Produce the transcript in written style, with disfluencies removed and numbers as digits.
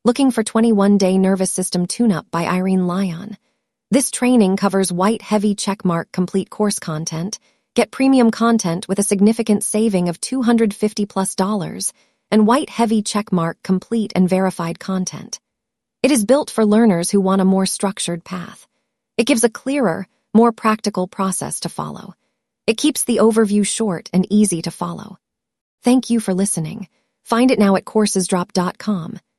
Looking for 21-Day Nervous System Tune-Up by Irene Lyon. This training covers white heavy checkmark complete course content. Get premium content with a significant saving of $250+ and white heavy checkmark complete and verified content. It is built for learners who want a more structured path. It gives a clearer, more practical process to follow. It keeps the overview short and easy to follow. Thank you for listening. Find it now at coursesdrop.com.